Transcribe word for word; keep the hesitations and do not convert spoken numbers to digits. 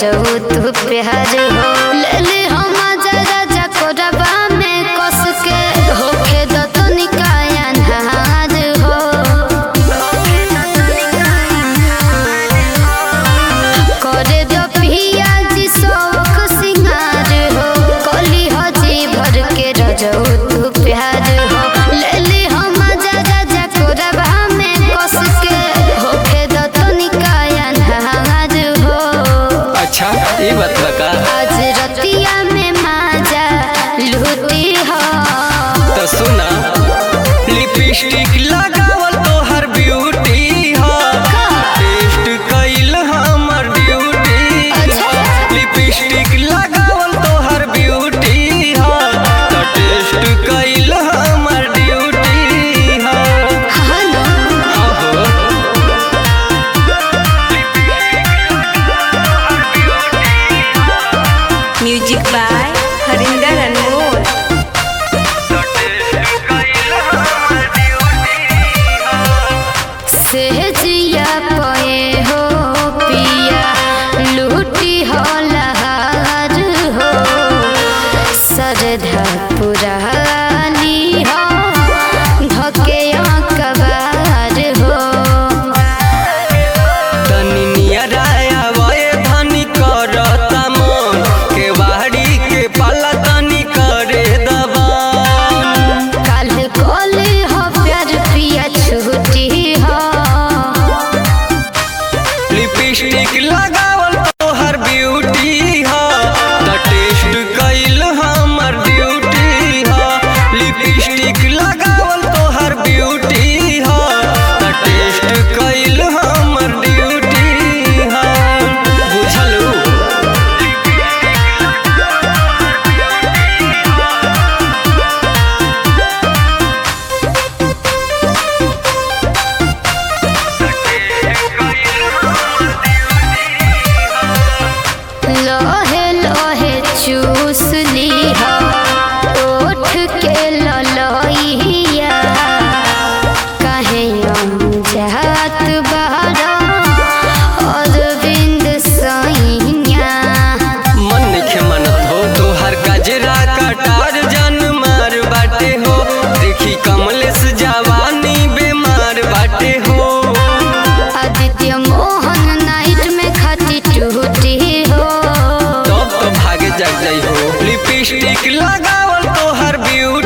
रजऊ तू प्यार हो ले ले हम जरा जकोरबा में कस के होके दो तो निकाया नहार हो करे दो पिया जी शौक सिंगार हो कली हो जी भर के रजऊ तू प्यार हो ले ले हम जरा जकोरबा में कस के होके दो तो निकाया नहार हो। अच्छा ये बात बका आज रतिया में माजा लूटी हो तो सुना लिपस्टिक लगावल तोहर ब्यूटी हो टेस्ट कइल हमर ड्यूटी हो लिपस्टिक लगावल तोहर ब्यूटी हो तो टेस्ट कइल हमर ड्यूटी हो हाँ ना आहो म्यूजिक बाय हरिंदर अनमोल। सहजिया पए हो पिया लूटी हो लहार हो सरधा पुरानी हो धके कबार हो तनी नियराया वए धनी करता मन के वाड़ी के पाला तनी करे दबा काल कोले हो प्यार पिया छूटी हो लिपस्टिक लगावल तोहर ब्यूटी हो द टेस्ट कइल हमर ड्यूटी हो लिपस्टिक लगावल तोहर ब्यूटी हो द टेस्ट कइल हमर ड्यूटी हो बुझलू लोहे लोहे चूस ली हो ओठ के ललोइया कहे जात बहरा और बिंद सैया मन नइखे मनत हो तोहर गजरा कटार जन मार बाटे हो देखी कमलेश जवानी बेमार बाटे हो आदित्य मोहन नाइट में खाती टूटी हो तब तो भागे जग जाई हो लिपस्टिक लगावल तोहर ब्यूटी